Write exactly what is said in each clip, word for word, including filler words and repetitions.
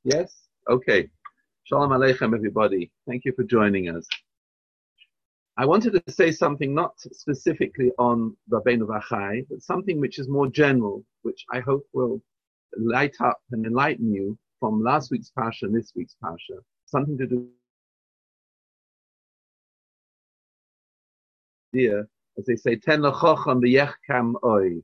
Yes? Okay. Shalom Aleichem, everybody. Thank you for joining us. I wanted to say something not specifically on Rabbeinu Vachai, but something which is more general, which I hope will light up and enlighten you from last week's Parsha and this week's Parsha. Something to do with, as they say, Ten L'chocham V'yechkam Oy.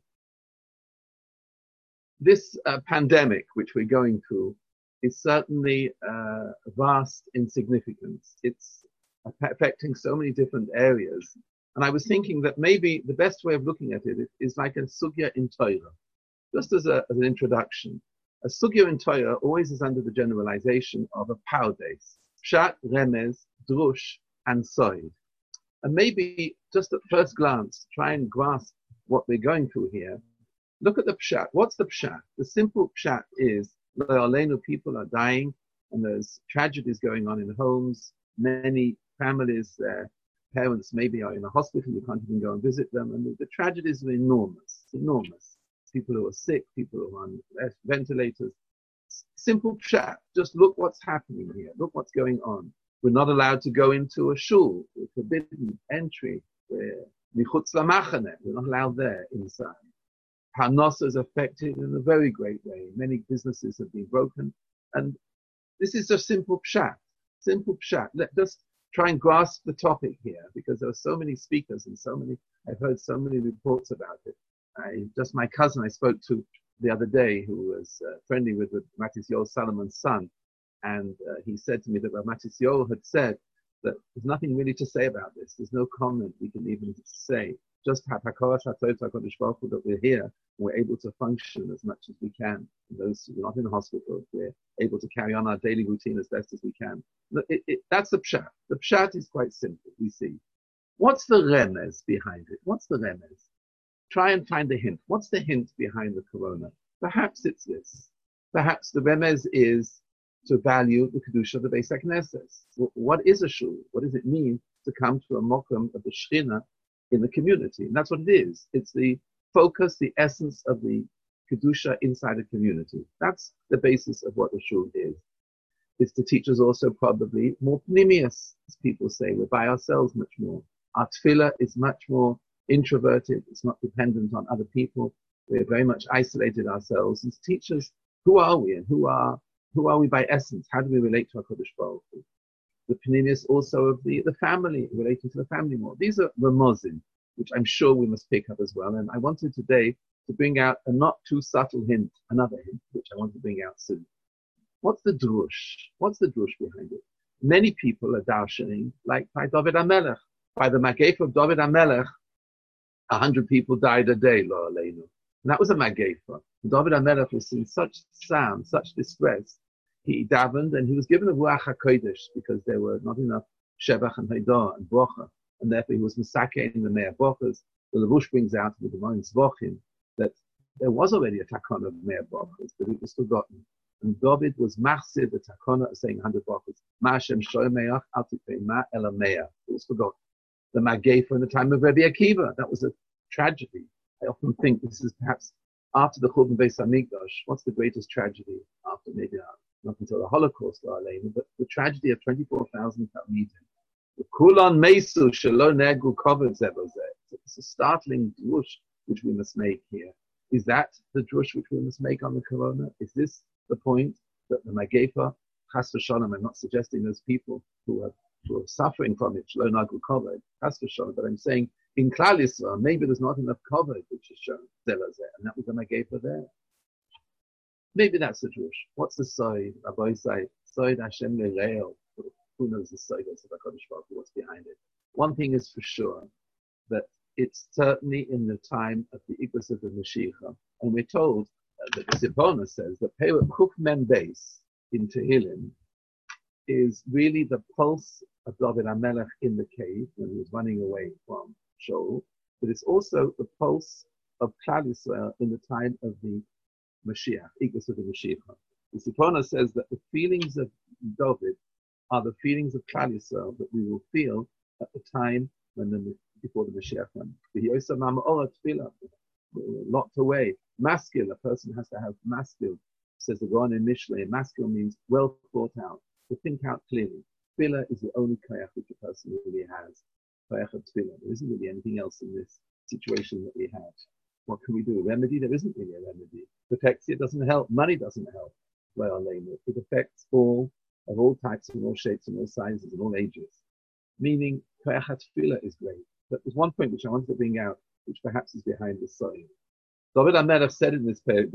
This uh, pandemic which we're going through is certainly uh, vast in significance. It's affecting so many different areas. And I was thinking that maybe the best way of looking at it is like a sugya in Torah. Just as, a, as an introduction, a sugya in Torah always is under the generalization of a pardes, pshat, remez, drush, and soid. And maybe just at first glance, try and grasp what we're going through here. Look at the pshat. What's the pshat? The simple pshat is, people are dying, and there's tragedies going on in homes. Many families, their parents maybe are in a hospital, you can't even go and visit them, and the, the tragedies are enormous. It's enormous. People who are sick, people who are on ventilators. Simple pshat. Just look what's happening here. Look what's going on. We're not allowed to go into a shul. We're forbidden entry. We're michutz lamachane. We're not allowed there inside. Parnasa is affected in a very great way. Many businesses have been broken. And this is just simple pshat. Simple pshat. Let us try and grasp the topic here, because there are so many speakers and so many, I've heard so many reports about it. I, just my cousin I spoke to the other day, who was uh, friendly with, with Matis Yoel Salomon's son, and uh, he said to me that Matis Yoel had said that there's nothing really to say about this. There's no comment we can even say. Just HaKadosh Baruch Hu that we're here, and we're able to function as much as we can. And those who are not in the hospital, we're able to carry on our daily routine as best as we can. It, it, that's the pshat. The pshat is quite simple, we see. What's the remez behind it? What's the remez? Try and find the hint. What's the hint behind the corona? Perhaps it's this. Perhaps the remez is to value the kedusha of the Beis HaKnesses. What is a shul? What does it mean to come to a mokum of the Shechina in the community? And that's what it is. It's the focus, the essence of the kedusha inside a community. That's the basis of what the shul is. It's to teach us also probably more pnimius, as people say. We're by ourselves much more. Our tefillah is much more introverted. It's not dependent on other people. We're very much isolated ourselves. And to teach us who are we and who are who are we by essence? How do we relate to our Kodesh Baruch Hu? The pnimius also of the, the family, relating to the family more. These are ramozim, which I'm sure we must pick up as well. And I wanted today to bring out a not too subtle hint, another hint, which I want to bring out soon. What's the drush? What's the drush behind it? Many people are darshaning, like by David HaMelech. By the Magefa of David HaMelech, a hundred people died a day, lo aleinu. And that was a Magefa. David HaMelech was in such sound, such distress. He davened, and he was given a Ruach HaKodesh, because there were not enough Shevach and Haidah and Brocha. And therefore he was Misake in the Meir Brochas. The Levush brings out with the Gemara Zvachim that there was already a takana of Meir Brochas, but it was forgotten. And David was Machsid, the takana, saying one hundred Brochas. Ma Hashem shoymeach, al tikvei ma ela meir. It was forgotten. The Magefa in the time of Rabbi Akiva, that was a tragedy. I often think this is perhaps after the Churban Beis Hamikdash. What's the greatest tragedy after maybe not until the Holocaust, but the tragedy of twenty-four thousand Talmidim. Kulan Mesu Shelo Negu Kovet Zebozeh. It's a startling drush which we must make here. Is that the drush which we must make on the corona? Is this the point that the Magefa, Chas v'Shalom, I'm not suggesting those people who are, who are suffering from it, Shelo Negu Kovet, Chas v'Shalom, but I'm saying in Klal Yisrael, maybe there's not enough Kovet which is shown, Zebozeh, and that was the Magefa there. Maybe that's the drush. What's the side? Rabbi say, side Hashem le'reil. Who knows the side of HaKadosh Baruch Hu, what's behind it? One thing is for sure, that it's certainly in the time of the Igros of the Mashiach. And we're told uh, that the Sibona says that Perek Kuf Mem Beis in Tehillim is really the pulse of David HaMelech in the cave when he was running away from Shaul, but it's also the pulse of Klal Yisrael in the time of the Mashiach, Igros of the Mashiach. The Sibona says that the feelings of David are the feelings of Klal Yisrael that we will feel at the time when the before the Mashiach comes. Locked away, masculine. A person has to have masculine says the Gon in Mishle, masculine means well thought out, to think out clearly. Tefillah is the only koyach which a person really has. Koyach of tefillah. There isn't really anything else in this situation that we have. What can we do? A remedy? There isn't really a remedy. Protects it doesn't help. Money doesn't help. It affects all of all types and all shapes and all sizes and all ages. Meaning, koyach tefillah is great. But there's one point which I wanted to bring out, which perhaps is behind the sign. David HaMelech said in this period,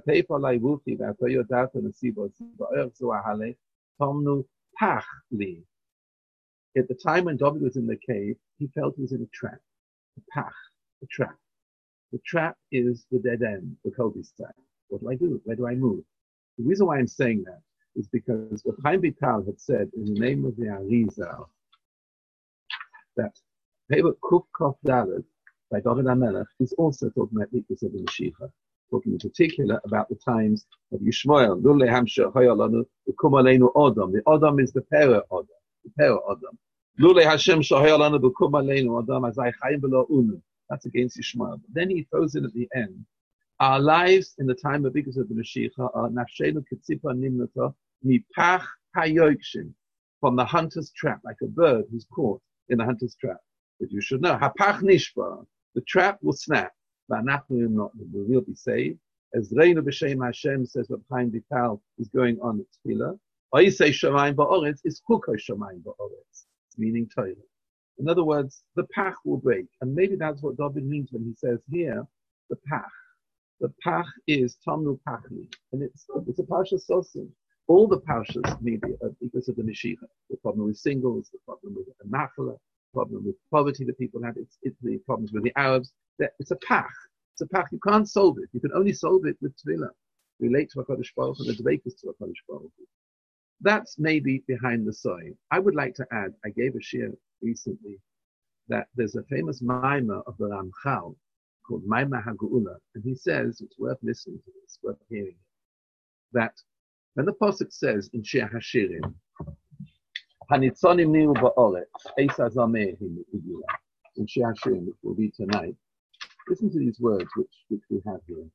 at the time when David was in the cave, he felt he was in a trap. A pach, a trap. The trap is the dead end, the cul-de-sac. What do I do? Where do I move? The reason why I'm saying that is because what Chaim Vital had said in the name of the Arizal, that Pevot Kuf Kof Dalet by David HaMelech is also talking about the Ikus of the Mashiach, talking in particular about the times of Yishmael. Lule Hamsher Hoyalanu, the Kumalenu Odom. The Odom is the Pera Odom. The Pera Odom. Lule Hashem Shoyalanu, the Kumalenu Odom, as I Chaim Below Unu. That's against Yishmael. But then he throws in at the end, our lives in the time of Ikus of the Mashiach are Nafshenu Ketzipa Nimnata Mipach Hayokshin, from the hunter's trap, like a bird who's caught in the hunter's trap. But you should know, Hapach Nishba, the trap will snap. V'anachnu not, we will be saved. As Reinu B'Shem Hashem says, what Chaim Vital is going on at Tefillah. Oisei Shamayim Ba'oretz is Chukos Shamayim Ba'oretz, meaning Torah. In other words, the Pach will break. And maybe that's what David means when he says here, the Pach. The Pach is Tamnu Pachli. And it's, it's a Parsha Sosim. All the Parshas, maybe, because of the Mashiach. The problem with singles, the problem with the Nachala, problem with poverty that people have, it's, it's the problems with the Arabs. It's a pach. It's a pach. You can't solve it. You can only solve it with tefillah. Relate to HaKadosh Baruch Hu and the dveikus to HaKadosh Baruch Hu. That's maybe behind the sign. I would like to add, I gave a shir recently, that there's a famous maimah of the Ramchal called Maimah HaGeula, and he says, it's worth listening to this, worth hearing it, that when the Pasuk says in Shir HaShirim, Hanitzonim niu ba'oretz, eis hazameh him in Shir HaShirim, which we'll read tonight. Listen to these words which, which we have here.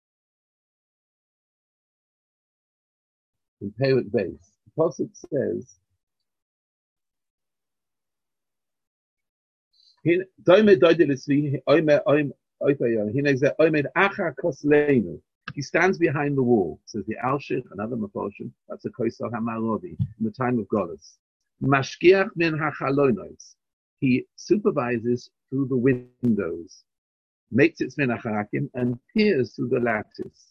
In Perek Beis, the Pasuk says, he stands behind the wall, says the Alshich, another Mefarshim, that's a Kosel HaMaravi, in the time of Golus. Mashkiach min hachalonos. He supervises through the windows, makes its minacharakim, and peers through the lattice.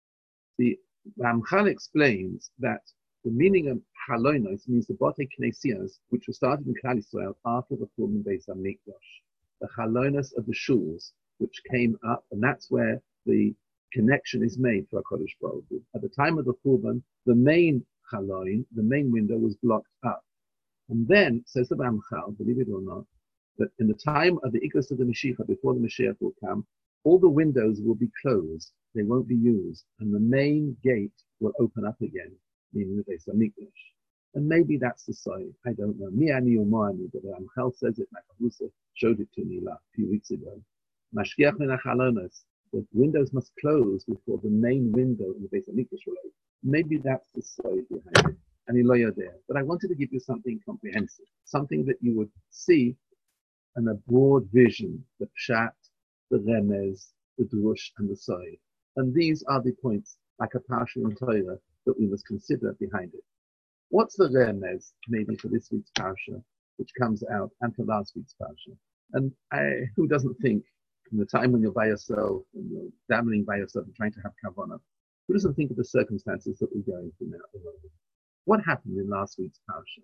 The Ramchal explains that the meaning of halonos means the bote knesias, which were started in Klal Yisrael after the Churban Beis Hamikdash. The halonos of the shuls, which came up, and that's where the connection is made to HaKadosh Baruch Hu. At the time of the Churban, the main haloin, the main window, was blocked up. And then, says the Ramchal, believe it or not, that in the time of the Ikus of the Mashiach, before the Mashiach will come, all the windows will be closed, they won't be used, and the main gate will open up again, meaning the Beis Hamikdash. And maybe that's the sign, I don't know. Mi ani u'mo, but the Ramchal says it, like Abusa showed it to me a few weeks ago. Mashkiach min hachalonos, the windows must close before the main window in the Beis Hamikdash will open. Maybe that's the sign behind it. And Eloya there. But I wanted to give you something comprehensive, something that you would see in a broad vision, the pshat, the remez, the drush, and the side. And these are the points, like a parsha in Torah, that we must consider behind it. What's the remez, maybe for this week's parsha, which comes out, and for last week's parsha? And I, who doesn't think, from the time when you're by yourself, and you're dabbling by yourself and trying to have kavanah, who doesn't think of the circumstances that we're going through now at the moment? What happened in last week's parsha?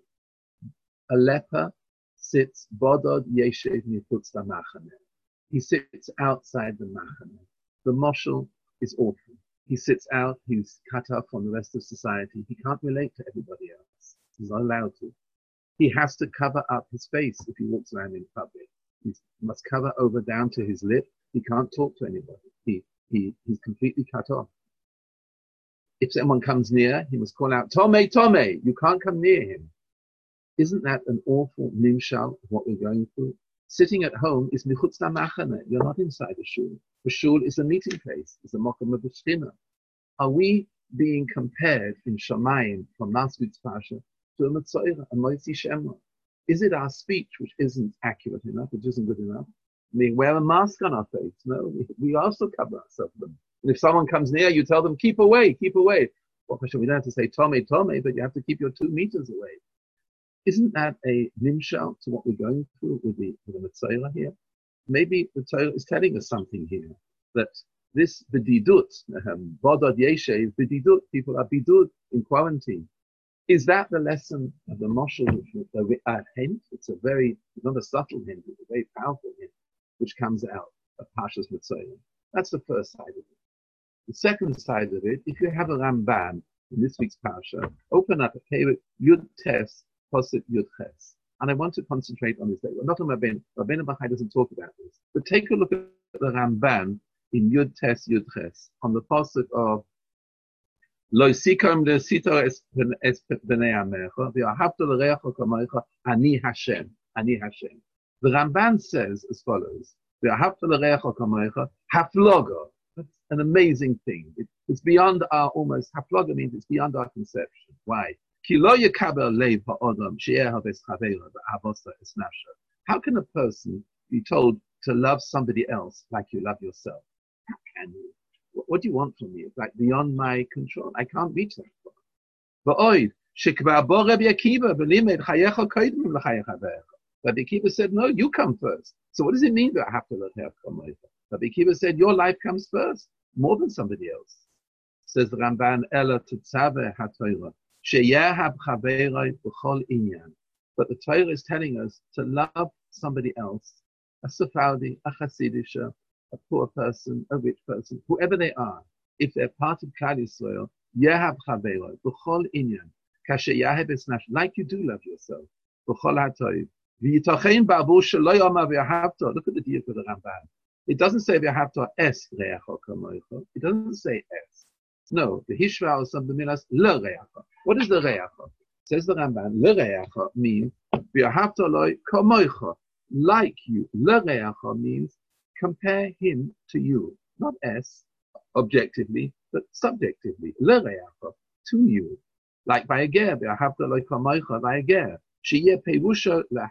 A leper sits bodod yeshev mifutz machane. He sits outside the machane. The moshel is awful. He sits out. He's cut off from the rest of society. He can't relate to everybody else. He's not allowed to. He has to cover up his face if he walks around in public. He must cover over down to his lip. He can't talk to anybody. He he he's completely cut off. If someone comes near, he must call out, Tome, Tome, you can't come near him. Isn't that an awful nimshal of what we're going through? Sitting at home is michutz machane. You're not inside a shul. The shul is a meeting place. It's a mokum of the shchina. Are we being compared in Shamayim from last week's Pasha to a Mitzvah, a Moitzi Shema? Is it our speech which isn't accurate enough, which isn't good enough? We wear a mask on our face. No, we, we also cover ourselves. And if someone comes near, you tell them, keep away, keep away. Well, we don't have to say Tome, Tome, but you have to keep your two meters away. Isn't that a nimshal to what we're going through with the, with the Mitzvah here? Maybe the Torah is telling us something here, that this bididut, um, bodod yeshe, bididut, people are bidud in quarantine. Is that the lesson of the Moshe, a hint? It's a very, not a subtle hint, it's a very powerful hint, which comes out of Pashas Mitzvah. That's the first side of it. The second side of it, if you have a Ramban in this week's Pasha, open up a Perek Yud Tes, Posuk Yud Ches. And I want to concentrate on this. Not on Rabbeinu. Rabbeinu Bachai doesn't talk about this. But take a look at the Ramban in Yud Tes Yud Ches, on the Posuk of Lo sikom de sito es b'nei amecha, v'ahavta l'reacha kamocha, ani Hashem, ani Hashem. The Ramban says as follows, v'ahavta l'reacha kamocha, hafloga. That's an amazing thing. It, it's beyond our, almost, hafloga means it's beyond our conception. Why? Ki lo yekabel leiv ha'odam, she'er haves chaveira, v'avosa es nafsha. How can a person be told to love somebody else like you love yourself? How can you? What do you want from me? It's like beyond my control. I can't reach that far. Rabbi Akiva said, no, you come first. So what does it mean that I have to let her come over? Rabbi Akiva said, your life comes first, more than somebody else. Says the Ramban, Ela Tetzaveh HaTorah, Sheyahab Chaveroi B'chol Inyan. But the Torah is telling us to love somebody else, a Sephardi, a Hasidisha, a poor person, a rich person, whoever they are, if they're part of Klal Yisrael, Yehab Chaveroi, B'chol Inyan, Kasher Yahab Es Nafsh, like you do love yourself, B'chol HaTorah. V'yitachein ba'avu shelo yomar v'yahavto. Look at the deal for the Ramban. It doesn't say v'yahavto es re'acho kamoicho. It doesn't say es. No, the Hishra or some milas le re'acho. What is the re'acho? Says the Ramban, le re'acho means v'yahavto loy kamoicho, like you. Le re'acho means compare him to you, not es objectively, but subjectively. Le re'acho, to you, like by a ger, v'yahavto loy kamoicho by a ger. That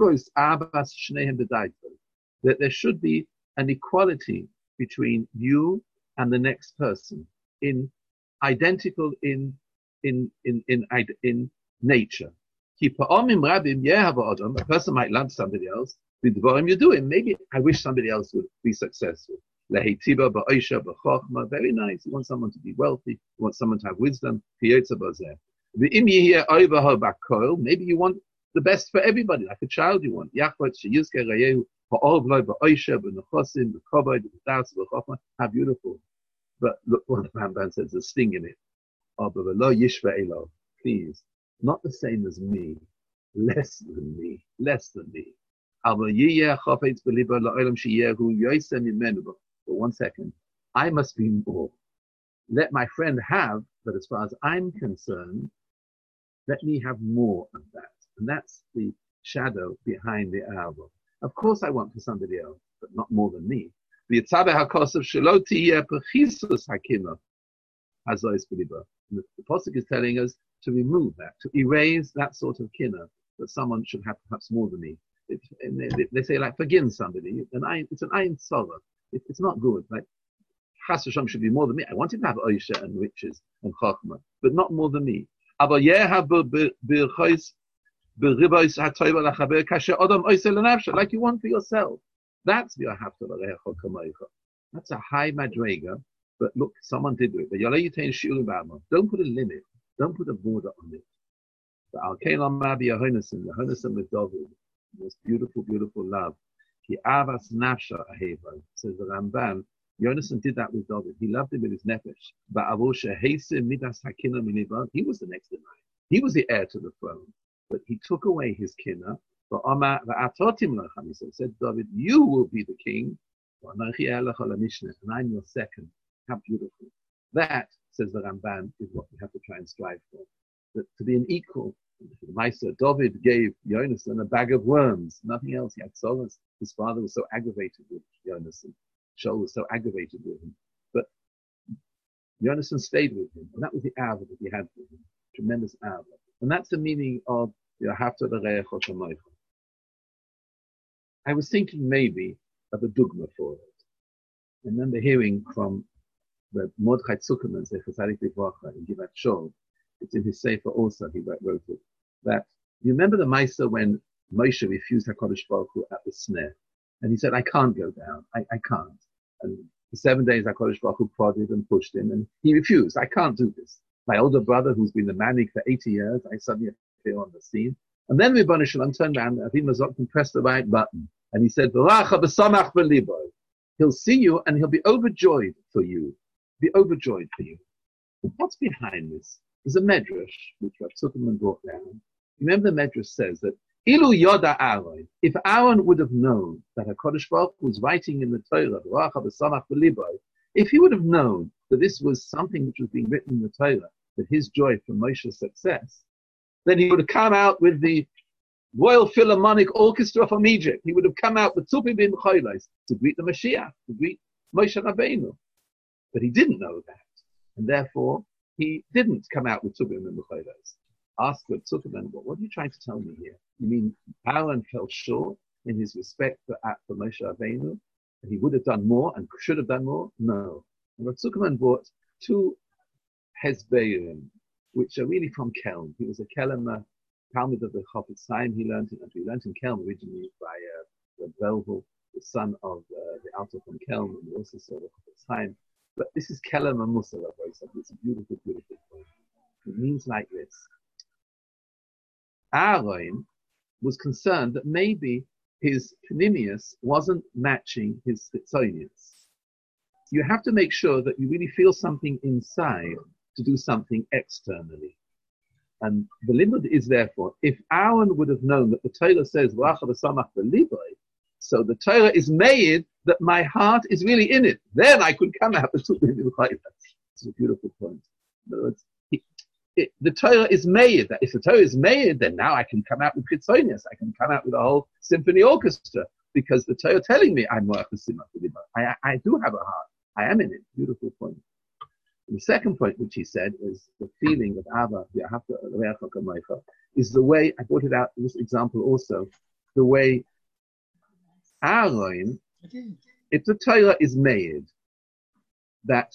there should be an equality between you and the next person, in identical in in in in in nature. A person might love somebody else. With the volume you do it, maybe I wish somebody else would be successful. Very nice. You want someone to be wealthy. You want someone to have wisdom. Maybe you want the best for everybody, like a child you want. How beautiful. But look what the Ramban says, the sting in it. Please, not the same as me, less than me, less than me. But one second, I must be more. Let my friend have, but as far as I'm concerned, let me have more of that. And that's the shadow behind the album. Of course I want for somebody else, but not more than me. The Pasuk is telling us to remove that, to erase that sort of kinna, that someone should have perhaps more than me. It, and they, they say, like, forgive somebody. An ayin, it's an ayin tzara. It, it's not good. Like, Chas v'shalom should be more than me. I want him to have oisha and riches and chachma, but not more than me. Like you want for yourself. That's your hafta l'reacha kamoicha. That's a high madrega, but look, someone did do it. Don't put a limit. Don't put a border on it. The Al-Kalam Mabi Ahonasim, the Ahonasim with David, most beautiful, beautiful love. Ki avas nafsha aheva, says the Ramban. Yonasan did that with David. He loved him with his nefesh. He was the next in line. He was the heir to the throne. But he took away his kinna. He said, David, you will be the king. And I'm your second. How beautiful. That, says the Ramban, is what we have to try and strive for. That to be an equal. Maisa, David gave Yonasan a bag of worms. Nothing else. He had solace. His father was so aggravated with Yonasan. Shaul was so aggravated with him. But Yonasan stayed with him, and that was the Ava that he had for him. Tremendous Ava. And that's the meaning of Yahavta l'reach kamocha. I was thinking maybe of a dogma for it. I remember hearing from the Mordechai Zuckerman, Zecher Tzadik Livracha, in Givat Shov. It's in his Sefer also, he wrote it. That, you remember the Maisa when Moshe refused HaKadosh Baruch Hu at the snare? And he said, I can't go down. I, I can't. And for seven days, HaKadosh Baruch Hu prodded and pushed him, and he refused. I can't do this. My older brother, who's been the manik for eighty years, I suddenly appear on the scene. And then Ribono Shel Olam turned around, and Avi Mazok pressed the right button. And he said, V'racha b'samach b'libo. He'll see you, and he'll be overjoyed for you. Be overjoyed for you. What's behind this? There's a medrash, which Rav Zuckerman brought down. Remember, the medrash says that Ilu Yoda Aaron, if Aaron would have known that HaKadosh Baruch Hu was writing in the Torah, if he would have known that this was something which was being written in the Torah, that his joy from Moshe's success, then he would have come out with the Royal Philharmonic Orchestra from Egypt. He would have come out with Tupim bin Cholos to greet the Mashiach, to greet Moshe Rabbeinu. But he didn't know that. And therefore, he didn't come out with Tupim bin Cholos. Ask Rav Zuckerman, what, what are you trying to tell me here? You mean Aaron fell short in his respect for, for Moshe Rabbeinu? And he would have done more and should have done more? No. And Rav Zuckerman brought two Hezbollah, which are really from Kelm. He was a Kelm, Talmud of the Chofetz Chaim. He learned in, he learned in Kelm originally by uh, Reb Velvel, the son of uh, the Alter from Kelm, and also saw the Chofetz Chaim. But this is Kelm and Musa, it's a beautiful, beautiful point. It means like this. Aaron was concerned that maybe his Pnimius wasn't matching his Chitzonius. You have to make sure that you really feel something inside to do something externally. And the limud is therefore, if Aaron would have known that the Torah says, so the Torah is made that my heart is really in it. Then I could come out with two million chaylas. It's a beautiful point. In other words, he, it, the Torah is made that if the Torah is made, then now I can come out with Chitzonius. I can come out with a whole symphony orchestra because the Torah telling me I'm Moach Simach. I I do have a heart. I am in it. Beautiful point. And the second point, which he said, is the feeling of Ava, is the way, I brought it out in this example also, the way Aaron, if the Torah is made, that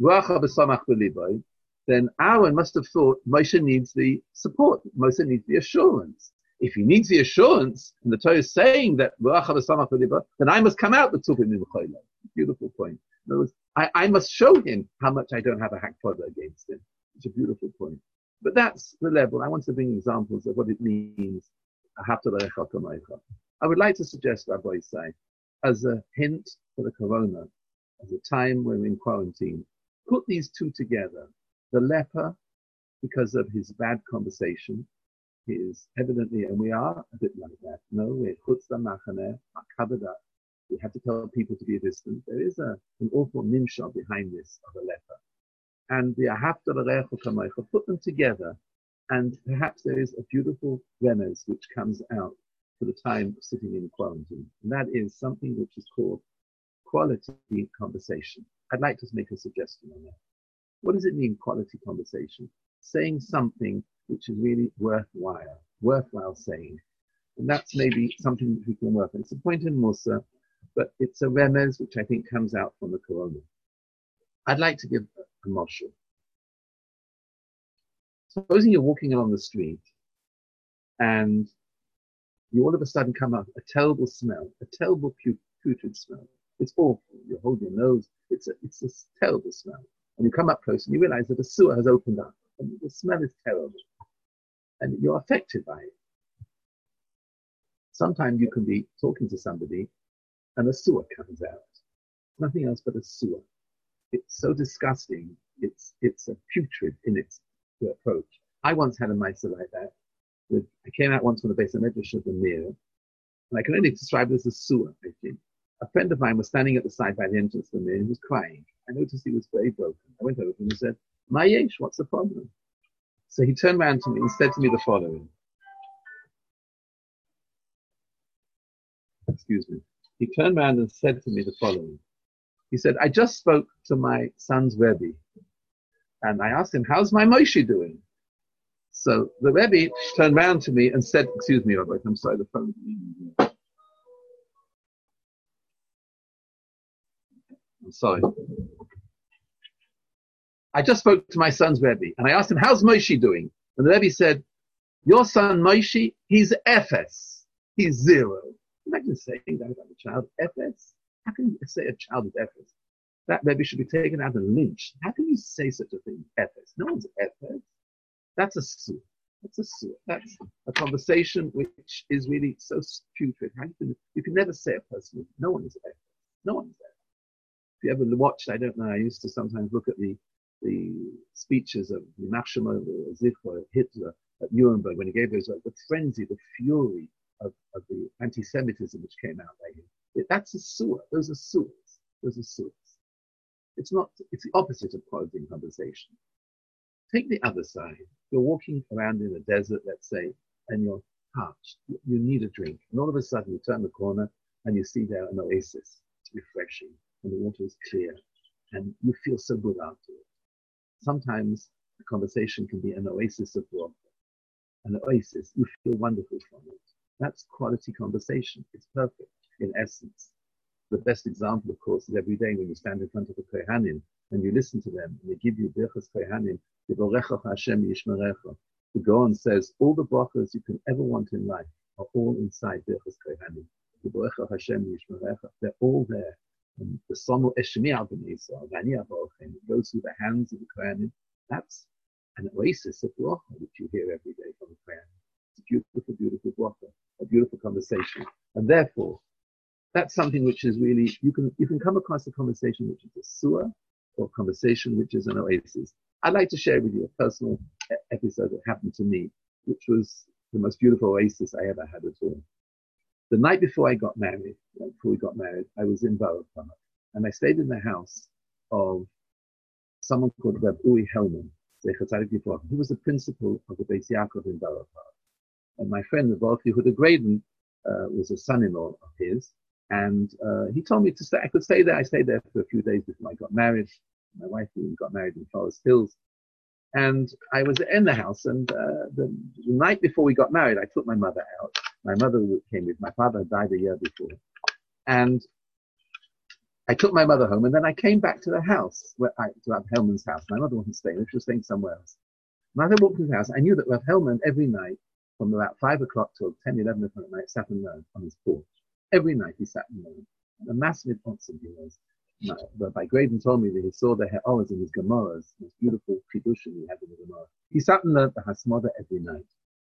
then Aaron must have thought Moshe needs the support, Moshe needs the assurance. If he needs the assurance, and the Torah is saying that then I must come out with Tupim in the Beautiful point. In other words, I, I must show him how much I don't have a hakpodah against him. It's a beautiful point. But that's the level. I want to bring examples of what it means. I would like to suggest, Rabbi Isai, as a hint for the corona, as a time when we're in quarantine, put these two together. The leper, because of his bad conversation, he is evidently, and we are a bit like that. No, we're chutz machane, makabada. We have to tell people to be distant. There is a, an awful nimshah behind this of a leper. And the ahavta l'reacha kamocha, put them together, and perhaps there is a beautiful remez which comes out for the time of sitting in quarantine. And that is something which is called quality conversation. I'd like to make a suggestion on that. What does it mean, quality conversation? Saying something which is really worthwhile, worthwhile saying. And that's maybe something that we can work on. It's a point in Musa, but it's a remez which I think comes out from the Corona. I'd like to give a, a moshel. Supposing you're walking along the street and you all of a sudden come up a terrible smell, a terrible putrid smell. It's awful. You hold your nose. It's a, it's a terrible smell. And you come up close and you realize that a sewer has opened up and the smell is terrible. And you're affected by it. Sometimes you can be talking to somebody and a sewer comes out. Nothing else but a sewer. It's so disgusting. It's it's a putrid in its approach. I once had a mitzvah like that. With, I came out once from the base of Medrash of the Mir, and I can only describe it as a sewer, I think. A friend of mine was standing at the side by the entrance of the Mir and he was crying. I noticed he was very broken. I went over to him and said, "My yesh, what's the problem?" So he turned around to me and said to me the following. Excuse me. He turned around and said to me the following. He said, "I just spoke to my son's Rebbe, And I asked him, how's my Moshe doing? So the Rebbe turned around to me and said, excuse me, Rabbi, I'm sorry, the phone. I'm sorry. I just spoke to my son's Rebbe, and I asked him, how's Moshe doing? And the Rebbe said, your son Moshe, he's Ephes. He's zero. Imagine saying that about a child, Ephes. How can you say a child is Ephes? That Rebbe should be taken out and lynched. How can you say such a thing, Ephes? No one's Ephes. That's a suit. That's a suit. That's a conversation which is really so putrid. How can, you can never say a person, no one is Ephes. No one is Ephes. If you ever watched, I don't know, I used to sometimes look at the the speeches of Nachshon Zichor, Hitler at Nuremberg when he gave those, the frenzy, the fury of, of the anti-Semitism which came out by him. It, that's a sewer. Those are sewers. Those are sewers. It's not, it's the opposite of quality in conversation. Take the other side. You're walking around in a desert, let's say, and you're parched. You, you need a drink. And all of a sudden you turn the corner and you see there an oasis. It's refreshing and the water is clear and you feel so good after it. Sometimes the conversation can be an oasis of water. An oasis, you feel wonderful from it. That's quality conversation. It's perfect in essence. The best example, of course, is every day when you stand in front of the Kohanim and you listen to them and they give you Birchas Kohanim, Yivorecha Hashem Yishmerecha. The Gaon says all the brachas you can ever want in life are all inside Birchas Kohanim. Yivorecha Hashem Yishmerecha. They're all there. And the Somo Eshmi Al Bnei Yisrael, Vani Avorchem, it goes through the hands of the Kohanim. That's an oasis of bracha which you hear every day from the Kohanim. It's a beautiful, beautiful bracha, a beautiful conversation. And therefore, that's something which is really, you can you can come across a conversation which is a sewer or a conversation which is an oasis. I'd like to share with you a personal episode that happened to me, which was the most beautiful oasis I ever had at all. The night before I got married, before we got married, I was in Borough Park, and I stayed in the house of someone called Reb Uri Hellman. He was the principal of the Beis Yaakov in Borough Park. And my friend, the Balki Huda Graydon, uh, was a son-in-law of his, and uh, he told me to stay. I could stay there. I stayed there for a few days before I got married. My wife got married in Forest Hills. And I was in the house, and uh, the, the night before we got married, I took my mother out. My mother came with, my father had died a year before. And I took my mother home, and then I came back to the house, where I, to Rav Hellman's house. My mother wasn't staying, she was staying somewhere else. When I walked into the house, I knew that Rav Hellman every night, from about five o'clock till ten, eleven o'clock at night, sat alone on his porch. Every night he sat alone. And a massive Otsim he was. My, but by Graydon told me that he saw the Ha'oras in his Gemaras, this beautiful Kiddushin he had in the Gemara. He sat and learned the Hasmoda every night.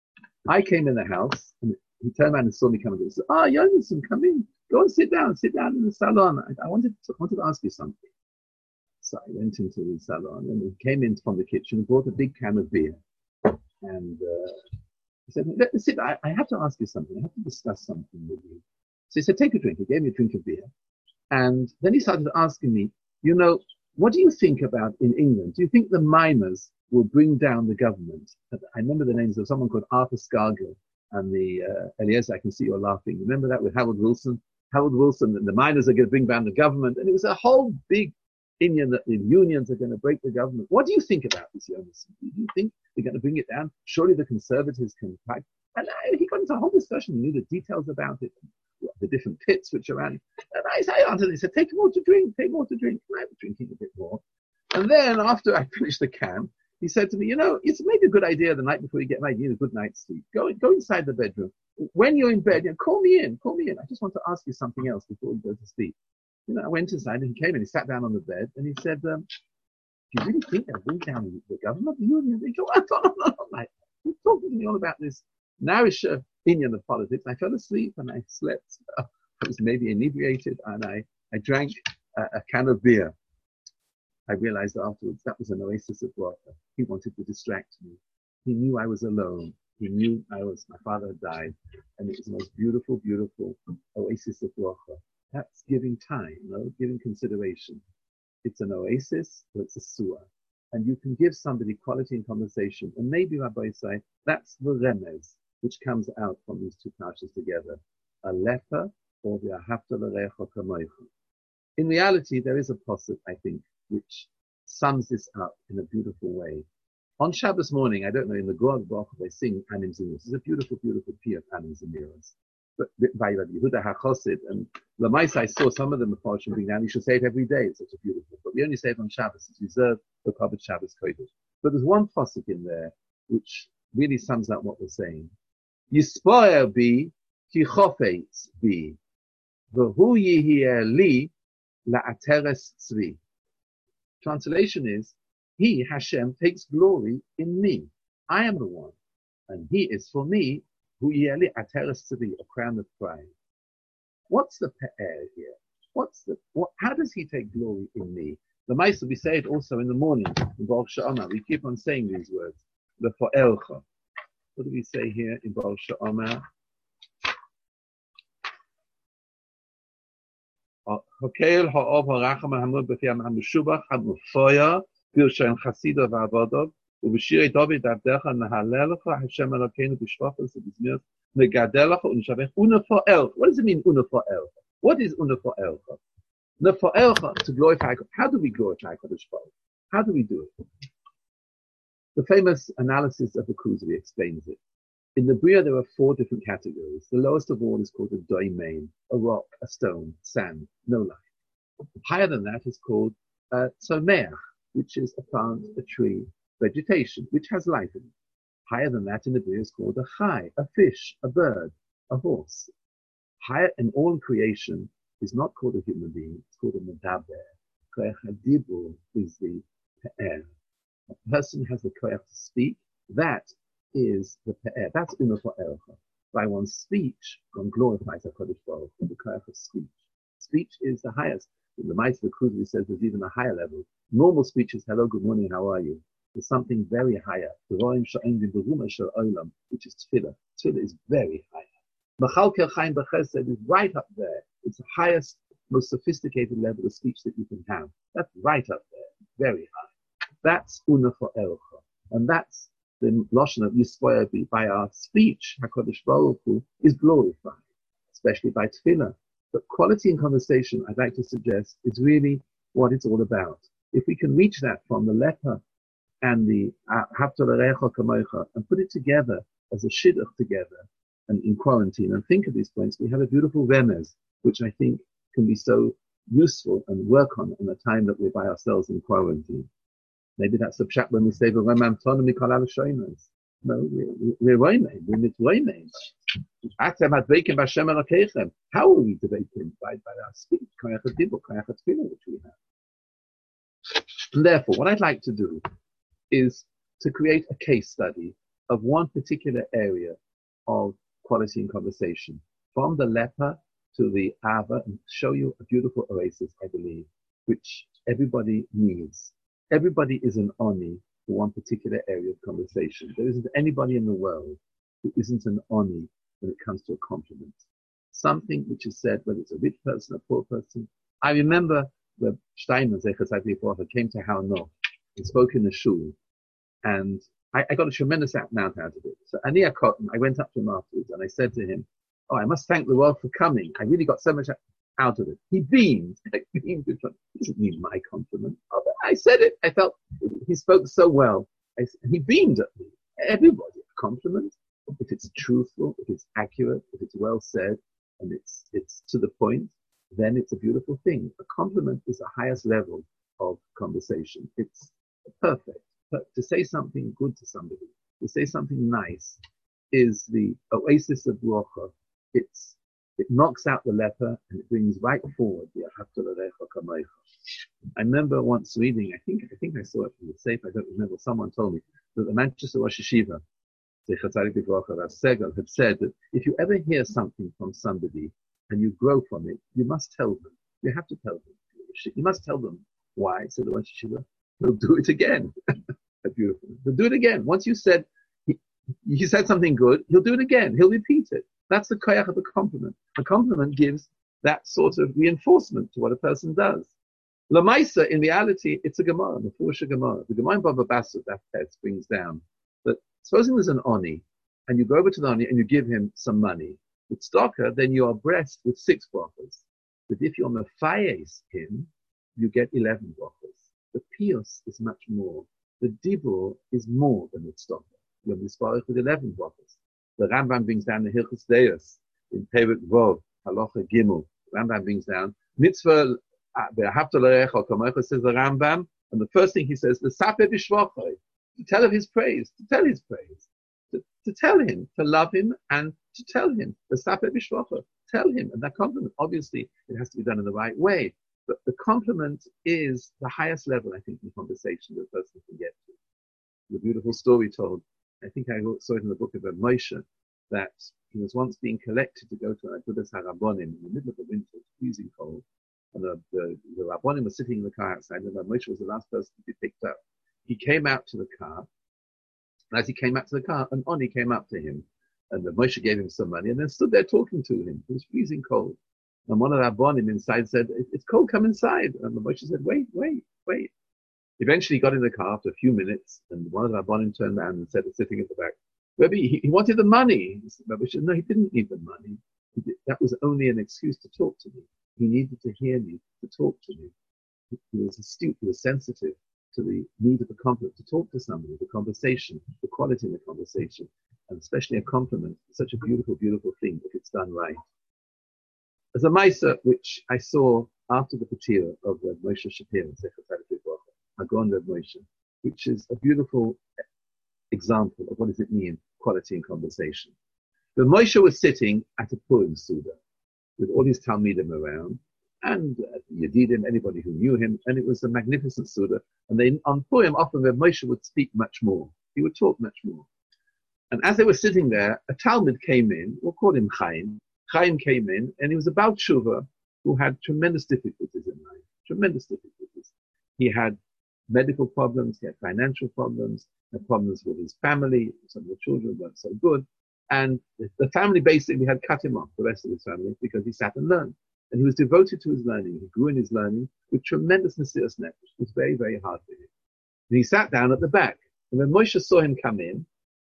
I came in the house, and he turned around and saw me coming. He said, "Ah, oh, Yonason, come in. Go and sit down. Sit down in the salon. I, I wanted to, wanted to ask you something." So I went into the salon, and he came in from the kitchen and brought a big can of beer. And uh, he said, "Let me sit. I, I have to ask you something. I have to discuss something with you." So he said, "Take a drink." He gave me a drink of beer. And then he started asking me, you know, what do you think about in England? Do you think the miners will bring down the government? I remember the names of someone called Arthur Scargill and the uh, Eliezer, I can see you're laughing. Remember that with Harold Wilson? Harold Wilson and the miners are going to bring down the government. And it was a whole big Indian that the unions are going to break the government. What do you think about this, Jonas? Do you think they're going to bring it down? Surely the Conservatives can fight. And I, he got into a whole discussion. He knew the details about it. The different pits which are around. And I, I answered, he said, take more to drink, take more to drink. And I was drinking a bit more. And then after I finished the can, he said to me, you know, it's maybe a good idea the night before you get married, you need a good night's sleep. Go, go inside the bedroom. When you're in bed, you know, call me in, call me in. I just want to ask you something else before you go to sleep. You know, I went inside and he came in, he sat down on the bed and he said, um, do you really think they'll bring down the government? The union? They go, I don't know. Like, he's talking to me all about this nourish opinion of politics. I fell asleep and I slept. Uh, I was maybe inebriated and I, I drank a, a can of beer. I realized afterwards that was an oasis of water. He wanted to distract me. He knew I was alone. He knew I was, my father had died. And it was the most beautiful, beautiful oasis of water. That's giving time, you know, giving consideration. It's an oasis or it's a sewer. And you can give somebody quality in conversation. And maybe Rabbi say, that's the remez, which comes out from these two parshas together. A leper or the ahavta l'recha kamoicha. In reality, there is a posuk, I think, which sums this up in a beautiful way. On Shabbos morning, I don't know, in the Goa Baruch they sing Anim Zimus. It's a beautiful, beautiful piece of Anim Zimus. But by Rabbi Yehuda HaChossid, and Lamais, I saw some of them before being down. You should say it every day. It's such a beautiful. But we only say it on Shabbos. It's reserved for Kavod Shabbos Kodesh. But there's one pasuk in there which really sums up what we're saying. Yispoer bi ki chofetz bi, v'hu yihiyeh li la'ateres tzvi. Translation is, He, Hashem, takes glory in me. I am the one, and He is for me, hu yihiyeh li ateres tzvi, a crown of pride. What's the pe'er here? What's the? What? How does He take glory in me? The Maisa, we say it also in the morning in Baruch She'amar. We keep on saying these words. The Fo'elcha. What do we say here in Baruch She'amar? Hokel ha'ov ha'racham ha'amud b'fiyam ha'meshubach ha'mufoya b'yoshen chasido v'avodov u'b'shirei David avdecha nahallelecha Hashem Elokeinu b'shvachos u'b'zmios negadelecha u'nishavech u'nefo'elcha. What does it mean u'nefo'elcha? What is u'nefo'elcha? Nefo'elcha, to glorify God. How do we glorify Kadosh Baruch? How do we do it? The famous analysis of the Kuzari explains it. In the Bria, there are four different categories. The lowest of all is called a doimain, a rock, a stone, sand, no life. Higher than that is called a tzomeach, which is a plant, a tree, vegetation, which has life in it. Higher than that in the Bria is called a chai, a fish, a bird, a horse. Higher in all creation is not called a human being, it's called a medaber. Koyach hadibur is the pe'er. A person has the koyach to speak, that is the pe'er. That's u'nefo'elcha. By one's speech, one glorifies HaKadosh Baruch Hu, the koyach of speech. Speech is the highest. In the Ma'aser of Kuzari says there's even a higher level. Normal speech is hello, good morning, how are you? There's something very higher. Which is tefillah. Tefillah is very high. Machalkel Chaim B'Chesed is right up there. It's the highest, most sophisticated level of speech that you can have. That's right up there, very high. That's u'nefo'elcha. And that's the Lashon of Yispoer bi. By our speech, HaKadosh Baruch Hu is glorified, especially by tefillah. But quality in conversation, I'd like to suggest, is really what it's all about. If we can reach that from the leper and the Haftar l'reacha kamocha and put it together as a shidduch together, and in quarantine, and think of these points, we have a beautiful remez, which I think can be so useful and work on in the time that we're by ourselves in quarantine. Maybe that's the pshat when we say, no, we're roimein, we're mitzroimein. How are we debating? By, by our speech, which we have. And therefore, what I'd like to do is to create a case study of one particular area of quality in conversation, from the leper to the Ava, and show you a beautiful oasis, I believe, which everybody needs. Everybody is an oni for one particular area of conversation. There isn't anybody in the world who isn't an oni when it comes to a compliment. Something which is said, whether it's a rich person, a poor person. I remember when Steinman, Zecher Tzaddik, came to Har Nof and spoke in the shul, and I, I got a tremendous amount out of it. So Ania Cotton, I went up to him afterwards and I said to him, oh, I must thank the world for coming. I really got so much out of it. He beamed. He beamed. He doesn't need my compliment. Oh, I said it. I felt he spoke so well. I, he beamed at me. Everybody, a compliment, if it's truthful, if it's accurate, if it's well said, and it's it's to the point, then it's a beautiful thing. A compliment is the highest level of conversation. It's perfect. But to say something good to somebody, to say something nice, is the oasis of bracha. It's it knocks out the leper and it brings right forward the Haftar l'reacha kamocha. I remember once reading, I think I think I saw it from the Sefer, I don't remember, someone told me that the Manchester Rosh Yeshiva, Zecher Tzaddik Livracha, Rav Segal, had said that if you ever hear something from somebody and you grow from it, you must tell them. You have to tell them. You must tell them why. So the Rosh Yeshiva, he'll do it again. Beautiful. He'll do it again. Once you said he, he said something good, he'll do it again. He'll repeat it. That's the koyach of a compliment. A compliment gives that sort of reinforcement to what a person does. Lamaisa, in reality, it's a Gemara, the Fusha Gemara. The Gemara in Bava Basra, that text brings down that supposing there's an oni, and you go over to the oni and you give him some money, with tzedakah, then you are blessed with six brachos. But if you're mefayes him, you get eleven brachos. The pious is much more. The dibur is more than the tzedakah. You have Misparich with eleven brachos. The Rambam brings down the Hilchos Deos in Perek Vov, Halacha Gimel. The Rambam brings down mitzvah be'ahavta l'recha kamocha, says the Rambam, and the first thing he says, the sape b'shvachai, to tell of his praise, to tell his praise, to, to tell him, to love him, and to tell him, the sape b'shvachai, tell him, and that compliment, obviously, it has to be done in the right way. But the compliment is the highest level, I think, in conversation that a person can get to. The beautiful story told, I think I saw it in the book of Moshe, that he was once being collected to go to an Agudas HaRabbonim in the middle of the winter, it was freezing cold, and the, the, the Rabbonim was sitting in the car outside, and Moshe was the last person to be picked up. He came out to the car, and as he came out to the car, an Oni came up to him, and the Moshe gave him some money, and then stood there talking to him. It was freezing cold. And one of the Rabbonim inside said, it's cold, come inside. And the Moshe said, wait, wait, wait. Eventually he got in the car after a few minutes, and one of the Rabbonim turned around and said, sitting at the back, Rebbe, he, he wanted the money. Rabbi said, no, he didn't need the money. Did, that was only an excuse to talk to me. He needed to hear me, to talk to me. He was astute, he was sensitive to the need of a compliment, to talk to somebody, the conversation, the quality in the conversation, and especially a compliment. It's such a beautiful, beautiful thing if it's done right. As a Maisa, which I saw after the Patir of the Moshe Shapiro, Hagon Reb Moshe, which is a beautiful example of what does it mean, quality in conversation. The Moshe was sitting at a Purim Suda with all his Talmidim around, and uh, Yedidim, anybody who knew him, and it was a magnificent Suda. And they, on Purim, often Reb Moshe would speak much more. He would talk much more. And as they were sitting there, a Talmud came in, we'll call him Chaim. Chaim came in, and he was a Baal Tshuva who had tremendous difficulties in life, tremendous difficulties. He had medical problems, he had financial problems, he had problems with his family, some of the children weren't so good, and the family basically had cut him off, the rest of his family, because he sat and learned. And he was devoted to his learning. He grew in his learning with tremendous Mesiras Nefesh. It was very, very hard for him. And he sat down at the back. And when Moshe saw him come in,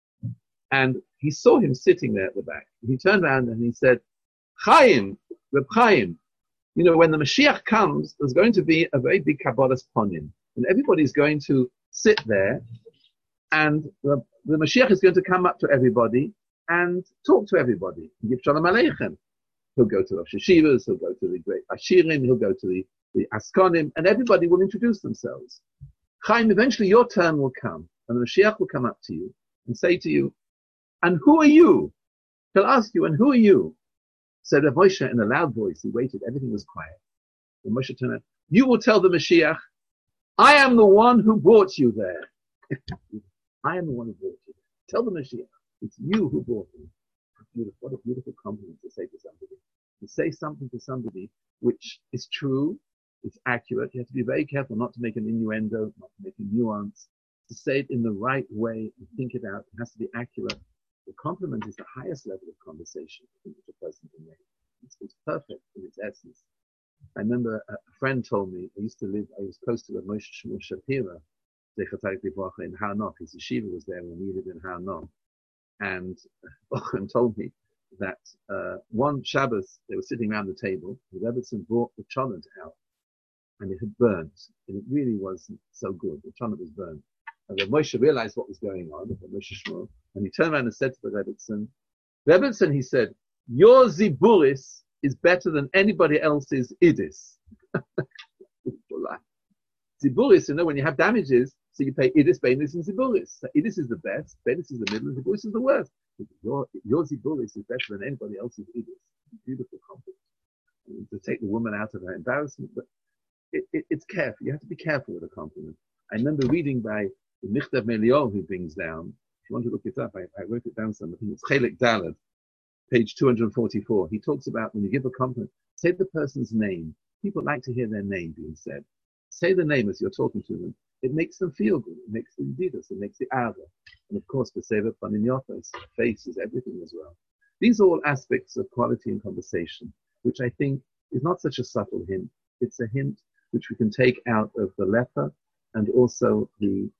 and he saw him sitting there at the back, he turned around and he said, Chaim, Reb Chaim, you know, when the Mashiach comes, there's going to be a very big Kabbalas Ponim. And everybody's going to sit there, and the, the Mashiach is going to come up to everybody and talk to everybody, and give Shalom Aleichem. He'll go to Rosh Hashivas, he'll go to the great Ashirim, he'll go to the, the Askonim, and everybody will introduce themselves. Chaim, eventually your turn will come, and the Mashiach will come up to you and say to you, and who are you? He'll ask you, and who are you? Said Rav Moshe in a loud voice. He waited, everything was quiet. And Moshe turned out, you will tell the Mashiach, I am the one who brought you there. I am the one who brought you there. Tell the Mashiach, it's you who brought me. What a beautiful compliment to say to somebody. To say something to somebody which is true, it's accurate. You have to be very careful not to make an innuendo, not to make a nuance, to say it in the right way and think it out. It has to be accurate. The compliment is the highest level of conversation which a person can make. It's, it's perfect in its essence. I remember a, a friend told me, I used to live, I was close to the Moshe Shmuel Shapira, in Har Nof. His yeshiva was there when we lived in Har Nof. And Bochum told me that uh, one Shabbos, they were sitting around the table, the Rebbetzin brought the cholent out, and it had burnt, and it really wasn't so good. The cholent was burnt. And then Moshe realized what was going on, Moshe Shmuel, and he turned around and said to the Rebbetzin, Rebbetzin, he said, your Ziburis is better than anybody else's Idis. Ziburis, you know, when you have damages, so you pay Idis, Beinis, and Ziburis. So Idis is the best, Beinis is the middle, and Ziburis is the worst. Your, your Ziburis is better than anybody else's Idis. Beautiful compliment. To take the woman out of her embarrassment, but it, it, it's careful. You have to be careful with a compliment. I remember reading by the Michtav Melior, who brings down, if you want to look it up, I, I wrote it down somewhere. I think it's Chelik Daled, page two hundred forty-four. He talks about when you give a compliment, say the person's name. People like to hear their name being said. Say the name as you're talking to them. It makes them feel good. It makes them didus. It makes the ava. And of course, the seva paninyotas, face is everything as well. These are all aspects of quality in conversation, which I think is not such a subtle hint. It's a hint which we can take out of the leper and also the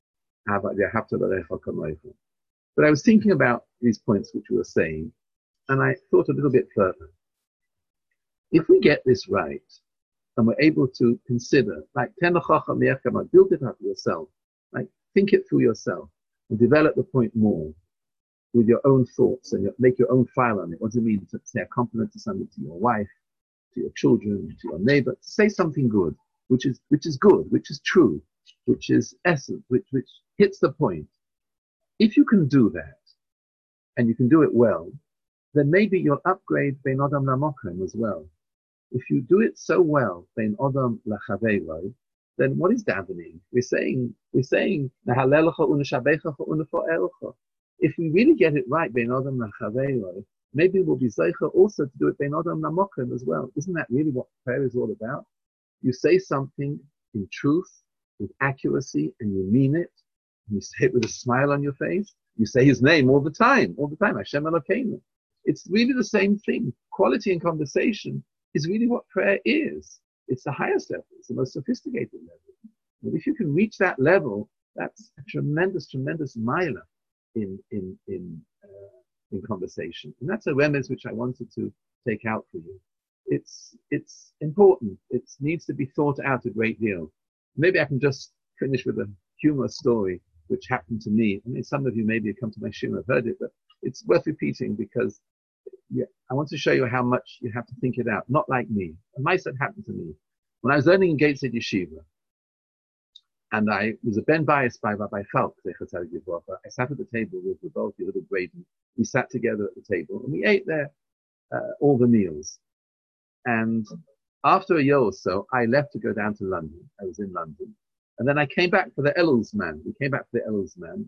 but I was thinking about these points which we were saying, and I thought a little bit further. If we get this right, and we're able to consider, like, build it up yourself, like, think it through yourself, and develop the point more with your own thoughts, and your, make your own file on it. What does it mean to say a compliment to somebody, to your wife, to your children, to your neighbor? To say something good, which is which is good, which is true, which is essence, which which hits the point. If you can do that, and you can do it well, then maybe you'll upgrade Bein Adam Lamokim as well. If you do it so well, Bein Adam Lachaveiroi, then what is davening? We're saying, we're saying, if we really get it right, Bein Adam Lachaveiroi, maybe we'll be zeicher also to do it Bein Adam Lamokim as well. Isn't that really what prayer is all about? You say something in truth, with accuracy, and you mean it, and you say it with a smile on your face. You say his name all the time, all the time, Hashem Elokeinu. It's really the same thing. Quality in conversation is really what prayer is. It's the highest level. It's the most sophisticated level. And if you can reach that level, that's a tremendous, tremendous milah in in in uh, in conversation. And that's a remez which I wanted to take out for you. It's it's important. It needs to be thought out a great deal. Maybe I can just finish with a humorous story which happened to me. I mean, some of you maybe have come to my shiur have heard it, but it's worth repeating because yeah, I want to show you how much you have to think it out. Not like me. A mice that happened to me. When I was learning in Gateshead Yeshiva, and I was a ben bias by Rabbi Falk, I sat at the table with the both the little Braden. We sat together at the table, and we ate there uh, all the meals. And after a year or so, I left to go down to London. I was in London. And then I came back for the Elul's man. We came back for the Elul's man.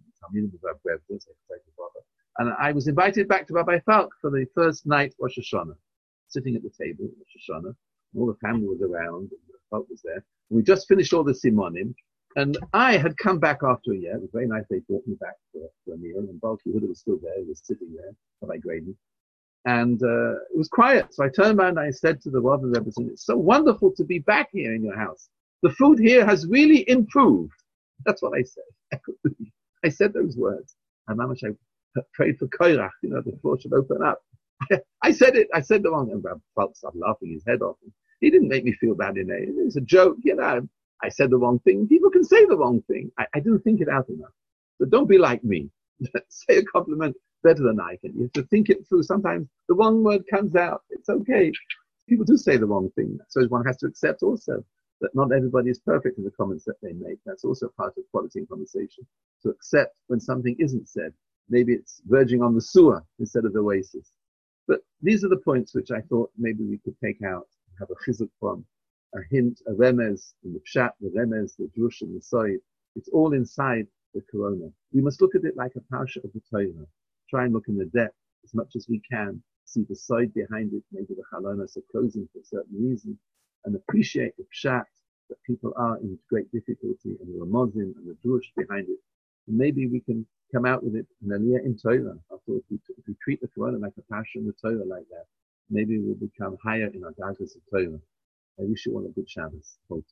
And I was invited back to Rabbi Falk for the first night Rosh Hashanah, sitting at the table, Rosh Hashanah. All the family was around, and Falk was there. And we just finished all the Simonim. And I had come back after a year. It was very nice. They brought me back for, for a meal. And Balki Huda was still there. He was sitting there, Rabbi Graydon. And uh, it was quiet. So I turned around and I said to the Rav and Rebbe, it's so wonderful to be back here in your house. The food here has really improved. That's what I said. I said those words. And Mamash, I prayed for Koirach, you know, the floor should open up. I said it, I said the wrong thing. And Rabbi Falk started laughing his head off. He didn't make me feel bad in it. It was a joke, you know. I said the wrong thing. People can say the wrong thing. I, I didn't think it out enough. So don't be like me. Say a compliment better than I can. You have to think it through. Sometimes the wrong word comes out. It's okay. People do say the wrong thing. So one has to accept also that not everybody is perfect in the comments that they make. That's also part of quality in conversation. To accept when something isn't said. Maybe it's verging on the sewer instead of the oasis. But these are the points which I thought maybe we could take out, have a chizuk from, a hint, a remez, in the pshat, the remez, the drush, and the soid. It's all inside the corona. We must look at it like a parsha of the Torah. Try and look in the depth as much as we can, see the soid behind it, maybe the chalonos are closing for a certain reason, and appreciate the pshat, that people are in great difficulty, and the ramazim and the drush behind it. And maybe we can come out with it in aliyah in Torah. After if we, if we treat the corona like a parsha in the Torah like that, maybe we'll become higher in our darkness of Torah. I wish you all a good Shabbos.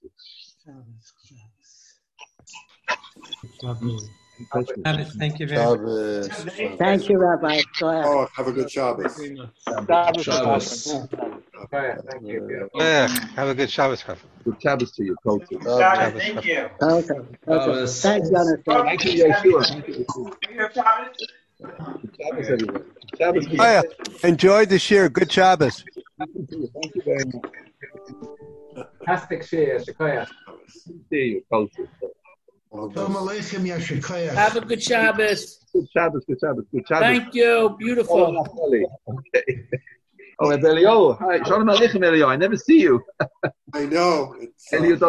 Shabbos, Shabbos. Thank you very much. Shabbos. Thank you, Rabbi. Oh, have a good Shabbos. Shabbos. Shabbos. Thank you. Yeah, have a good Shabbos, Rav. Good Shabbos to you, Kol Tov. Shabbos, thank you. Okay. okay. Thanks, Jonathan. Thank you, Yeshua. Thank you, Yeshua. Good Shabbos, everyone. Shabbos. Oh, yeah. Enjoyed the shiur. Good Shabbos. Thank you. Thank you very much. Fantastic shiur, Shekoyach. See you, Kol Tov. Have a good Shabbos. Good Shabbos, good Shabbos, good Shabbos. Thank you. Beautiful. Okay. Oh, Elio. Hi. Shalom Aleichem, Elio. I never see you. I know. It's, uh...